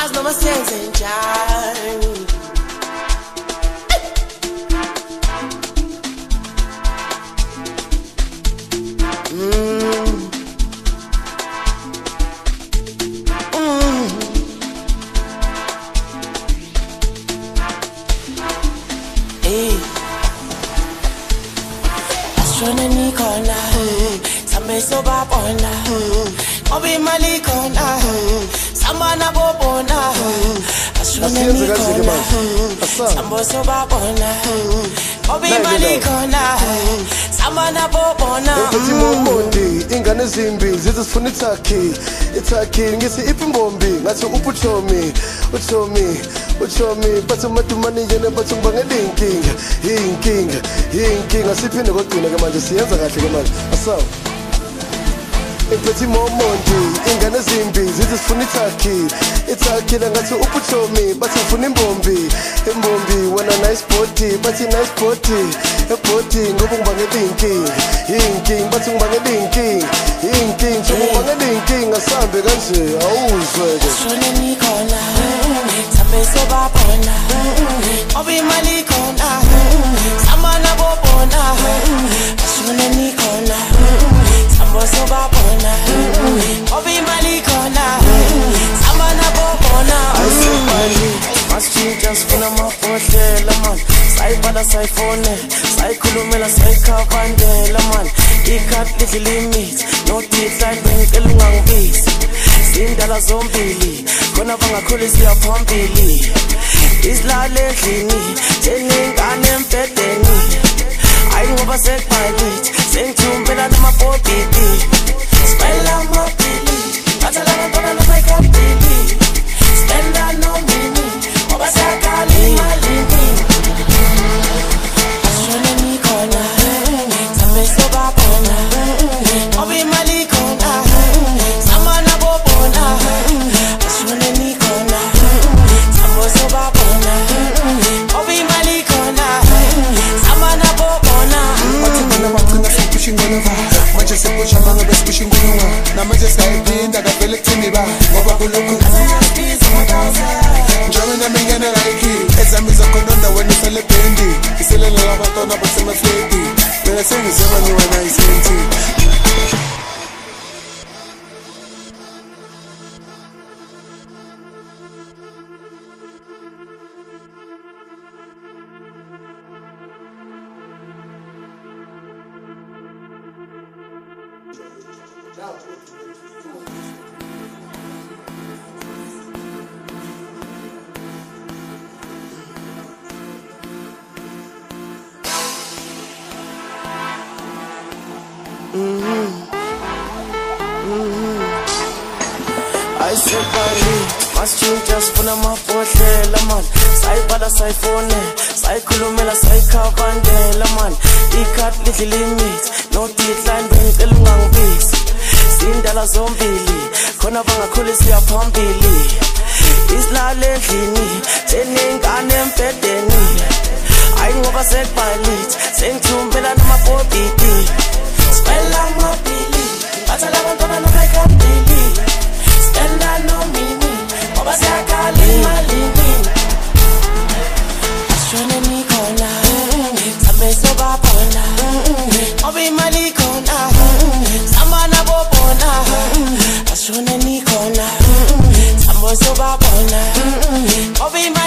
as noma senze njani. Ashona nikona, sambe soba bona, obi mali kona, samana bobona. Ashona nikona, sambo soba bona, obi mali kona, samana bobona. Ethi momondi, ingane zimbi, zizifuna ithaki, ithaki ngithi ipimbombi, ngathi ubuchomi, uchomi, bathi madumani yena bathi ngibangela inkinga, siphinde kogcina ke manje siyenza kahle ke manje. Asaw. Ethi momondi, ingane zimbi, zizifuna ithaki la ngathi ubuchomi, bathi ngifuna imbombi, wena nice body, bathi nice body, ebody ngoba ngibangela inkinga, bathi ngibangela inkinga, ngibangela inkinga asambe kanje awuzwe ke. Ashona nikona, sambe soba bona, obi mali kona, samana bobona. Ashona nikona, sambo soba bona, obi mali kona, samana bobona. Masichinja sifuna amabhodlela man, sayibhala sayifone, sayikhulumela sayikhavandela man. Ikhadi lidla limit, no decline bengicela ungangibizi. Zindala zombili, khona bangakhulisa yaphambili. Isilale endlini, seningane embhedeni. Hayi ngoba sekubhalithi, sengithumbela namabhobhidi. Spela amabhili, bathala abantwana nabayikabhili. Spenda nomini, ngoba siyakhala imalini. Ashona nikona, sambe soba bona, obi mali kona, samana bobona. Ashona nikona, sambo soba bona, obi mali kona, samana bobona. Wathina wagcina sipusha ingonoba, manje sipusha manga besipusha ingonoba. Namanje sayiphinda kavele kuthini ba, ngoba kulokhu njalo nami ngene like ezami zakhononda wena isele bendi, iselele labantwana basemafleti, mina sengizeba ngiwena isenti. I said bali, masichinja sifuna amabhodlela man, sayibhala sayifone, sayikhulumela sayikhavandela man. Ikhadi lidla limit, no decline bengicela ungangibizi. Zindala zombili, khona bangakhulisa yaphambili. Isilale endlini, seningane embhedeni. Hayi ngoba sekubhalithi, sengithumbela namabhobhidi. Spela amabhili, bathala abantwana nabayikabhili. Spenda nomini, ngoba siyakhala imalini. Ashona nikona, sambe soba bona, obi mali kona, samana bobona. Ashona nikona, sambo soba bona, obi mali